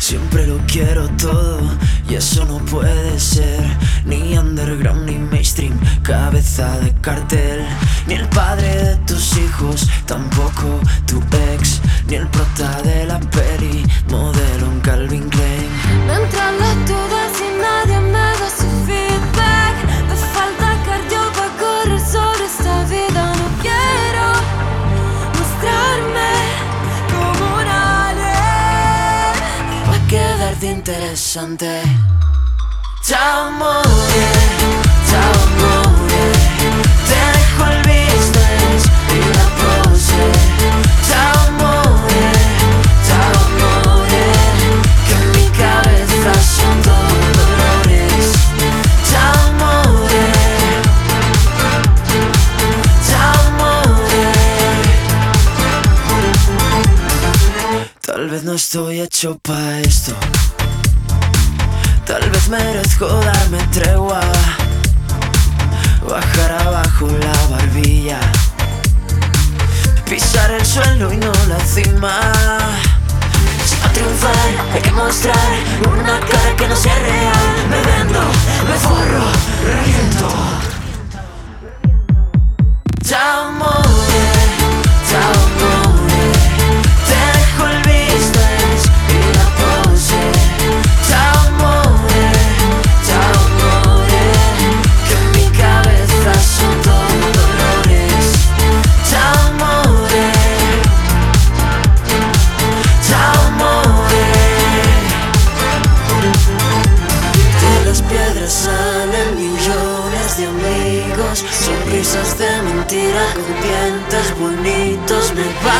Siempre lo quiero todo y eso no puede ser. Ni underground ni mainstream, cabeza de cartel. Ni el padre de tus hijos, tampoco tu ex. Ni el prota de la peli, modelo en Calvin Klein. Me entran las dudas y nadie me da su feedback. Me falta cardio para correr sobre esta vida. No quiero mostrarme como un alien pa' quedarte interesante. Chao amore, chao amore. Te dejo el business y la pose. Chao amore, chao amore. Que en mi cabeza son todos dolores. Chao amore, chao amore. Tal vez no estoy hecho pa' esto. Tal vez merezco darme tregua, bajar abajo la barbilla, pisar el suelo y no la cima. Si para triunfar hay que mostrar una cara que no sea real. Me vendo, me forro, reviento. Chao amore, chao amore. Te dejo el business y la pose. Chao amore, chao amore. Que en mi cabeza son todos dolores. Chao amore, chao amore. De las piedras salen millones de amigos. Sonrisas de mentira con dientes bonitos. Me